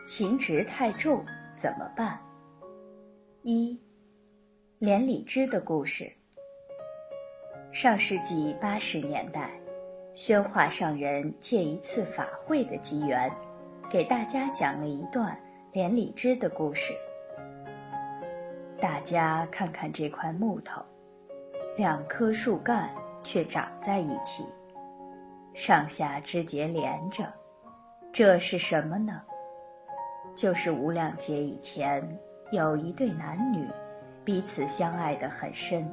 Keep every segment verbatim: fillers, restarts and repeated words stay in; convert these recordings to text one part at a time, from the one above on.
情执太重怎么办？一，连理枝的故事。上世纪八十年代，宣化上人借一次法会的机缘，给大家讲了一段连理枝的故事。大家看看这块木头，两棵树干却长在一起，上下枝节连着，这是什么呢？就是无量劫以前，有一对男女，彼此相爱得很深。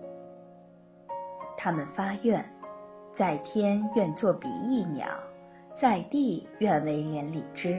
他们发愿，在天愿做比翼鸟，在地愿为连理枝。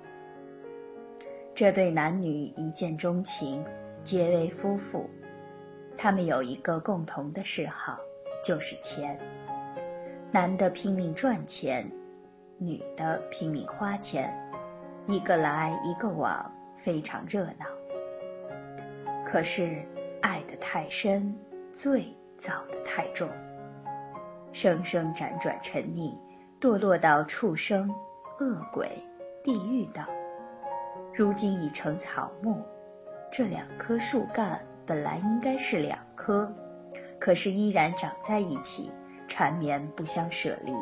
这对男女一见钟情，结为夫妇。他们有一个共同的嗜好，就是钱。男的拼命赚钱，女的拼命花钱，一个来一个往，非常热闹。可是爱得太深，罪造得太重，生生辗转沉溺，堕落到畜生、恶鬼、地狱道。如今已成草木，这两棵树干本来应该是两棵，可是依然长在一起，缠绵不相舍离。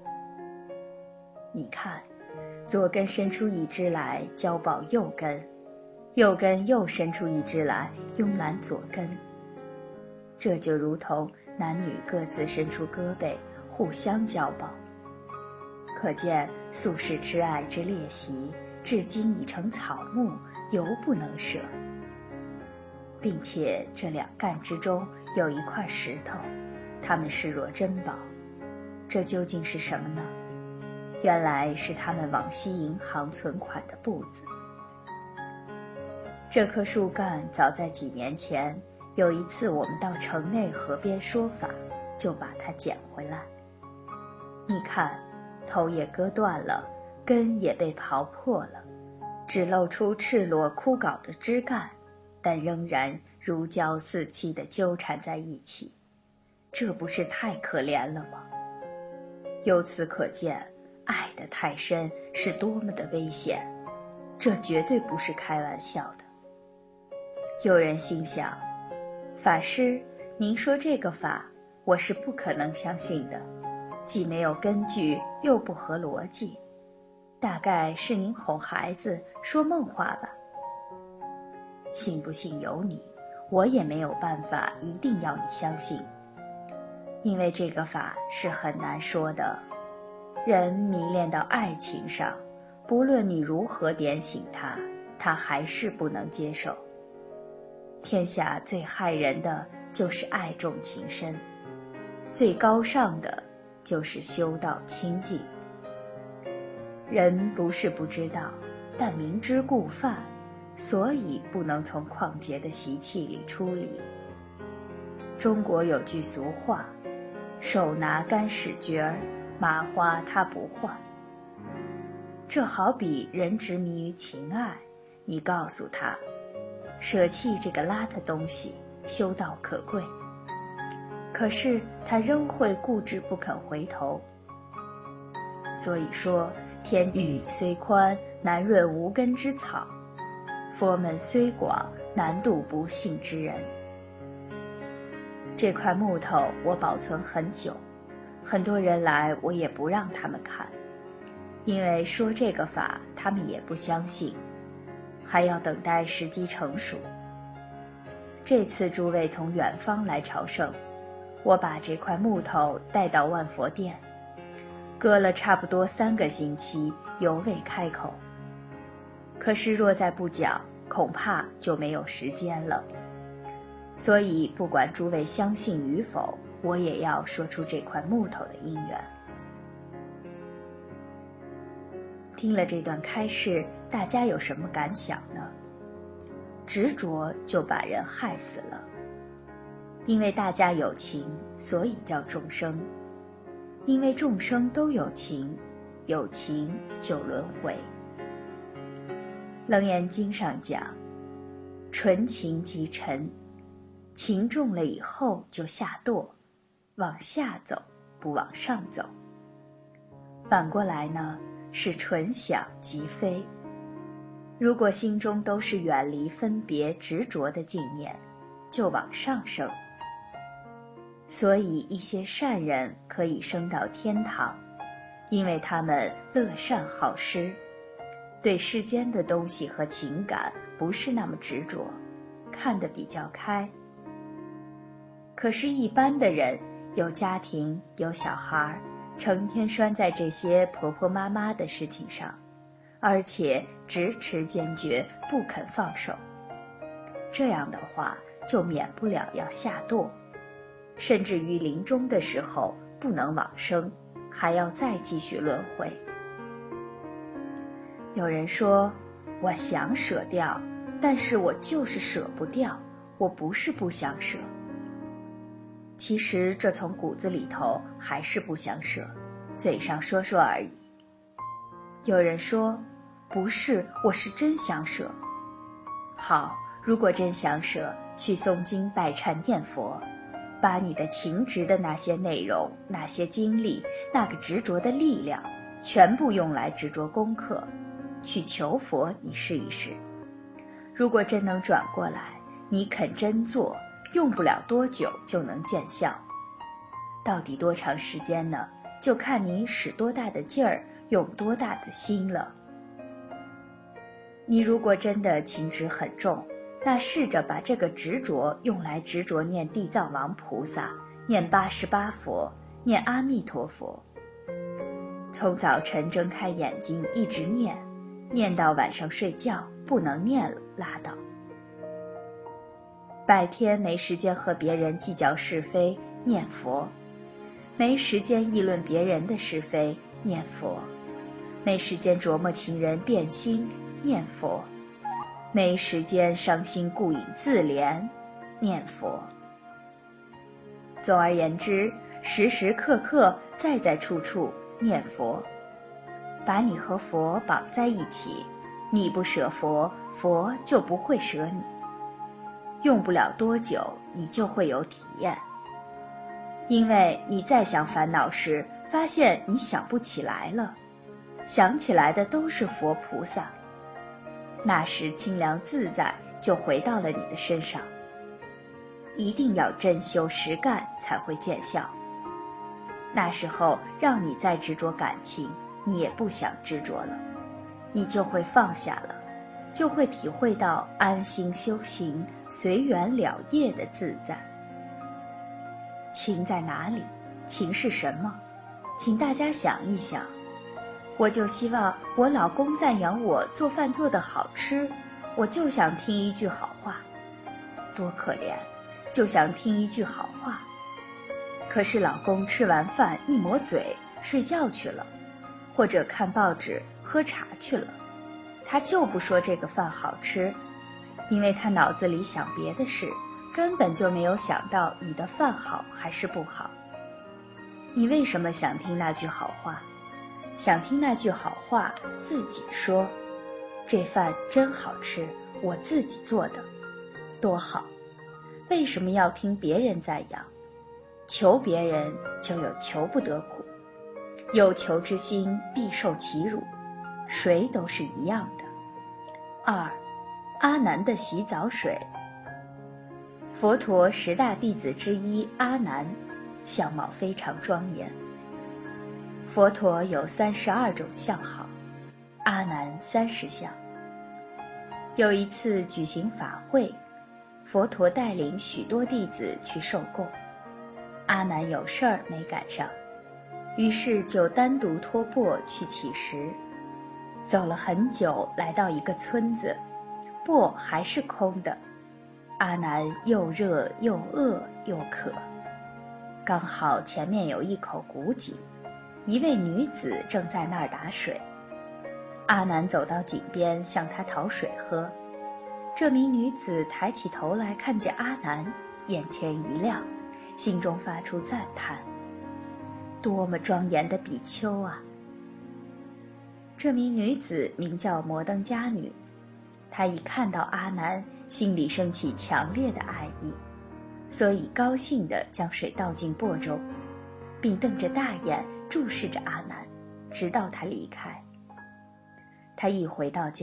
你看，左根伸出一枝来交抱右根，右根又伸出一枝来慵懒左根。这就如同男女各自伸出胳膊，互相交抱。可见宿世痴爱之烈习，至今已成草木，犹不能舍。并且这两干之中有一块石头，他们视若珍宝。这究竟是什么呢？原来是他们往昔银行存款的簿子。这棵树干早在几年前，有一次我们到城内河边说法，就把它捡回来。你看，头也割断了，根也被刨破了，只露出赤裸枯槁的枝干，但仍然如胶似漆地纠缠在一起，这不是太可怜了吗？由此可见，爱得太深是多么的危险，这绝对不是开玩笑的。有人心想，法师，您说这个法，我是不可能相信的，既没有根据，又不合逻辑，大概是您哄孩子说梦话吧。信不信由你，我也没有办法一定要你相信，因为这个法是很难说的。人迷恋到爱情上，不论你如何点醒他，他还是不能接受。天下最害人的就是爱重情深，最高尚的就是修道清净。人不是不知道，但明知故犯，所以不能从旷劫的习气里出离。中国有句俗话，手拿干使角儿，麻花他不换。这好比人执迷于情爱，你告诉他舍弃这个邋遢东西，修道可贵，可是他仍会固执不肯回头。所以说，天域虽宽，难润无根之草，佛门虽广，难渡不信之人。这块木头我保存很久，很多人来我也不让他们看，因为说这个法他们也不相信，还要等待时机成熟。这次诸位从远方来朝圣，我把这块木头带到万佛殿，搁了差不多三个星期，犹未开口。可是若再不讲，恐怕就没有时间了。所以不管诸位相信与否，我也要说出这块木头的因缘。听了这段开示，大家有什么感想呢？执着就把人害死了。因为大家有情，所以叫众生。因为众生都有情，有情就轮回。楞严经上讲，纯情即尘，情重了以后就下堕，往下走，不往上走。反过来呢，是纯想即非， 如果心中都是远离分别执着的境念，就往上升。所以一些善人可以升到天堂，因为他们乐善好施，对世间的东西和情感不是那么执着，看得比较开。可是一般的人，有家庭有小孩，成天拴在这些婆婆妈妈的事情上，而且执持坚决不肯放手，这样的话就免不了要下堕，甚至于临终的时候不能往生，还要再继续轮回。有人说，我想舍掉，但是我就是舍不掉，我不是不想舍。其实这从骨子里头还是不想舍，嘴上说说而已。有人说，不是，我是真想舍。好，如果真想舍，去诵经拜忏念佛，把你的情执的那些内容、那些经历、那个执着的力量，全部用来执着功课，去求佛，你试一试。如果真能转过来，你肯真做，用不了多久就能见效。到底多长时间呢？就看你使多大的劲儿，用多大的心了。你如果真的情执很重，那试着把这个执着用来执着念地藏王菩萨，念八十八佛，念阿弥陀佛。从早晨睁开眼睛一直念，念到晚上睡觉，不能念了，拉倒。白天没时间和别人计较是非，念佛；没时间议论别人的是非，念佛；没时间琢磨情人变心，念佛；没时间伤心顾影自怜，念佛。总而言之，时时刻刻在在处处念佛，把你和佛绑在一起，你不舍佛，佛就不会舍你。用不了多久，你就会有体验。因为你再想烦恼时，发现你想不起来了，想起来的都是佛菩萨。那时清凉自在就回到了你的身上。一定要真修实干才会见效。那时候让你再执着感情，你也不想执着了，你就会放下了，就会体会到安心修行、随缘了业的自在。情在哪里？情是什么？请大家想一想。我就希望我老公赞扬我做饭做得好吃，我就想听一句好话。多可怜，就想听一句好话。可是老公吃完饭一抹嘴睡觉去了，或者看报纸喝茶去了，他就不说这个饭好吃，因为他脑子里想别的事，根本就没有想到你的饭好还是不好。你为什么想听那句好话？想听那句好话，自己说，这饭真好吃，我自己做的，多好。为什么要听别人赞扬？求别人就有求不得苦，有求之心必受其辱，谁都是一样的。二，阿难的洗澡水。佛陀十大弟子之一阿难，相貌非常庄严。佛陀有三十二种相好，阿难三十相。有一次举行法会，佛陀带领许多弟子去受供，阿难有事儿没赶上，于是就单独托钵去乞食。走了很久，来到一个村子，钵还是空的。阿难又热又饿又渴，刚好前面有一口古井，一位女子正在那儿打水。阿难走到井边向她讨水喝，这名女子抬起头来看见阿难，眼前一亮，心中发出赞叹：多么庄严的比丘啊！这名女子名叫摩登伽女，她一看到阿难，心里升起强烈的爱意，所以高兴地将水倒进钵中，并瞪着大眼注视着阿难，直到他离开。他一回到家，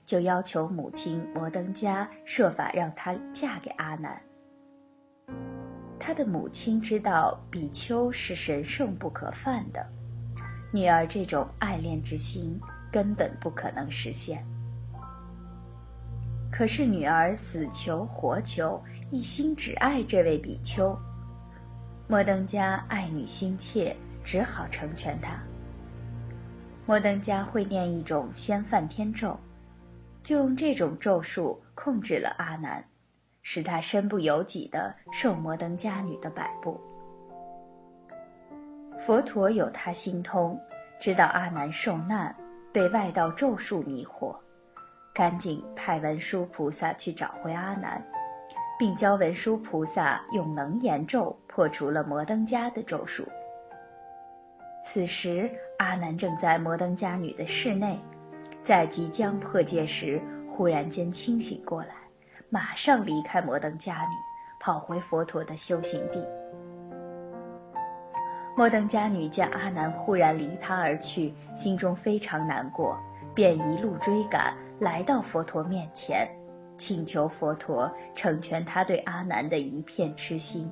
就要求母亲摩登伽设法让她嫁给阿难。他的母亲知道比丘是神圣不可犯的，女儿这种爱恋之心根本不可能实现。可是女儿死求活求，一心只爱这位比丘。摩登伽爱女心切，只好成全她。摩登伽会念一种先梵天咒，就用这种咒术控制了阿难，使他身不由己地受摩登伽女的摆布。佛陀有他心通，知道阿难受难，被外道咒术迷惑，赶紧派文殊菩萨去找回阿难，并教文殊菩萨用能言咒破除了摩登伽的咒术。此时阿难正在摩登伽女的室内，在即将破戒时忽然间清醒过来，马上离开摩登伽女，跑回佛陀的修行地。摩登伽女见阿难忽然离她而去，心中非常难过，便一路追赶，来到佛陀面前，请求佛陀成全她对阿难的一片痴心。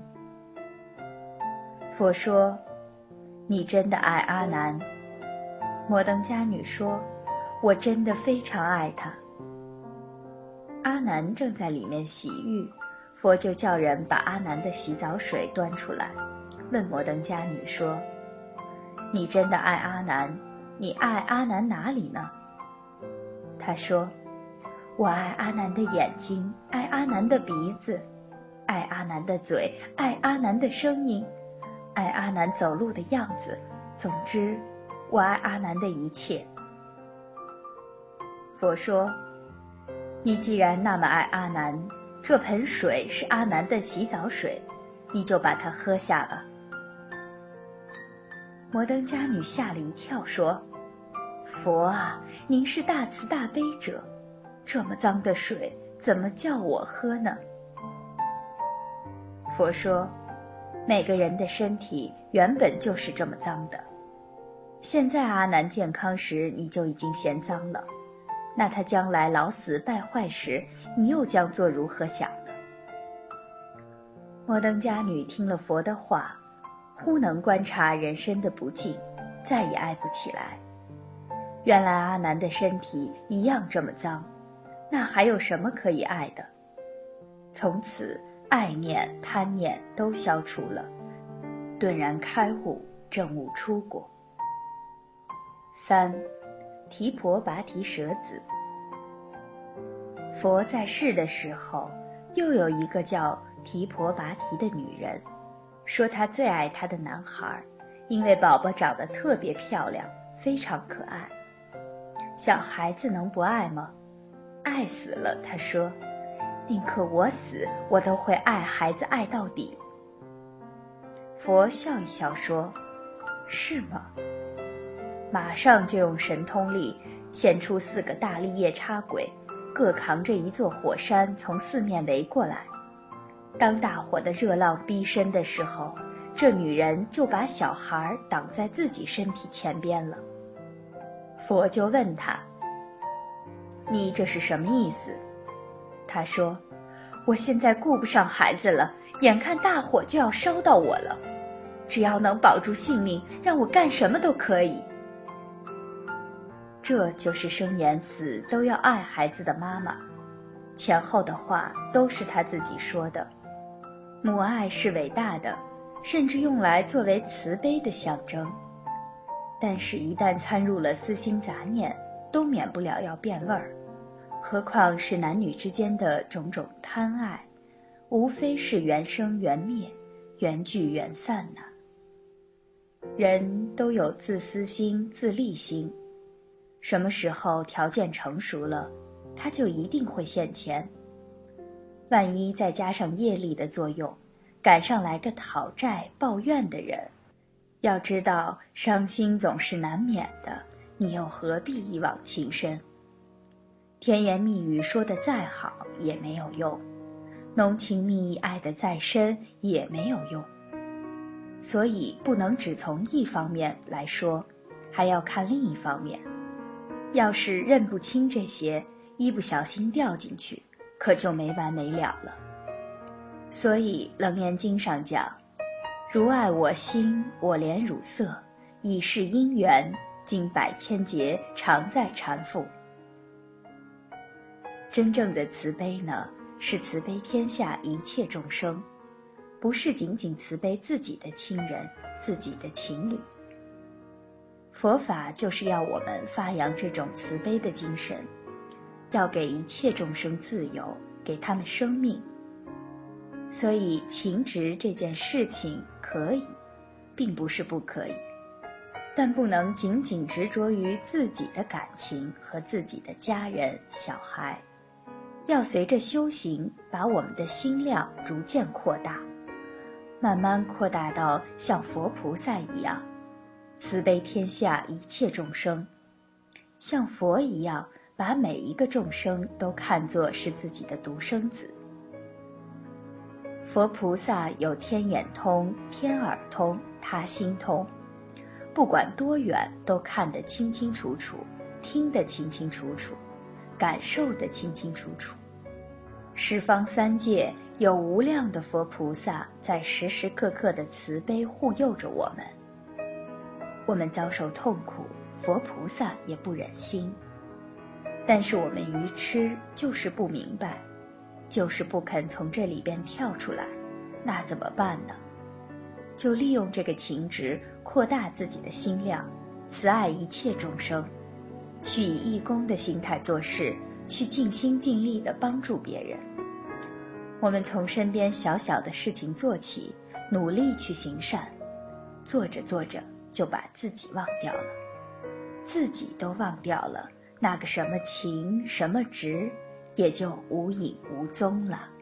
佛说：你真的爱阿难？摩登伽女说：我真的非常爱他。阿难正在里面洗浴，佛就叫人把阿难的洗澡水端出来，问摩登伽女说：你真的爱阿难？你爱阿难哪里呢？他说：我爱阿难的眼睛，爱阿难的鼻子，爱阿难的嘴，爱阿难的声音，爱阿难走路的样子，总之我爱阿难的一切。佛说：你既然那么爱阿难，这盆水是阿难的洗澡水，你就把它喝下吧。摩登伽女吓了一跳，说：佛啊，您是大慈大悲者，这么脏的水怎么叫我喝呢？佛说：每个人的身体原本就是这么脏的，现在阿难健康时你就已经嫌脏了，那他将来老死败坏时，你又将做如何想呢？摩登伽女听了佛的话，忽能观察人身的不净，再也爱不起来。原来阿难的身体一样这么脏，那还有什么可以爱的？从此爱念贪念都消除了，顿然开悟，证悟出果。三，提婆拔提舍子。佛在世的时候，又有一个叫提婆拔提的女人，说她最爱她的男孩，因为宝宝长得特别漂亮，非常可爱。小孩子能不爱吗？爱死了，她说，宁可我死，我都会爱孩子爱到底。佛笑一笑说：是吗？马上就用神通力现出四个大力夜叉鬼，各扛着一座火山从四面围过来。当大火的热浪逼身的时候，这女人就把小孩挡在自己身体前边了。佛就问他：你这是什么意思？他说：我现在顾不上孩子了，眼看大火就要烧到我了，只要能保住性命，让我干什么都可以。这就是生言死都要爱孩子的妈妈，前后的话都是她自己说的。母爱是伟大的，甚至用来作为慈悲的象征，但是一旦参入了私心杂念，都免不了要变味儿，何况是男女之间的种种贪爱，无非是缘生缘灭，缘聚缘散呢。人都有自私心自利心，什么时候条件成熟了，他就一定会现前。万一再加上业力的作用，赶上来个讨债抱怨的人，要知道伤心总是难免的，你又何必一往情深？甜言蜜语说得再好也没有用，浓情蜜意爱得再深也没有用。所以不能只从一方面来说，还要看另一方面。要是认不清这些， 一不小心掉进去，可就没完没了了。所以《楞严经》上讲，如爱我心，我怜汝色，以是因缘，经百千劫，常在缠缚。真正的慈悲呢，是慈悲天下一切众生，不是仅仅慈悲自己的亲人、自己的情侣。佛法就是要我们发扬这种慈悲的精神，要给一切众生自由，给他们生命。所以情执这件事情可以，并不是不可以，但不能仅仅执着于自己的感情和自己的家人、小孩，要随着修行，把我们的心量逐渐扩大，慢慢扩大到像佛菩萨一样，慈悲天下一切众生，像佛一样，把每一个众生都看作是自己的独生子。佛菩萨有天眼通、天耳通、他心通，不管多远都看得清清楚楚，听得清清楚楚，感受得清清楚楚。十方三界有无量的佛菩萨在时时刻刻的慈悲护佑着我们。我们遭受痛苦，佛菩萨也不忍心，但是我们愚痴，就是不明白，就是不肯从这里边跳出来，那怎么办呢？就利用这个情执，扩大自己的心量，慈爱一切众生，去以义工的心态做事，去尽心尽力地帮助别人。我们从身边小小的事情做起，努力去行善，做着做着就把自己忘掉了，自己都忘掉了，那个什么情什么执也就无影无踪了。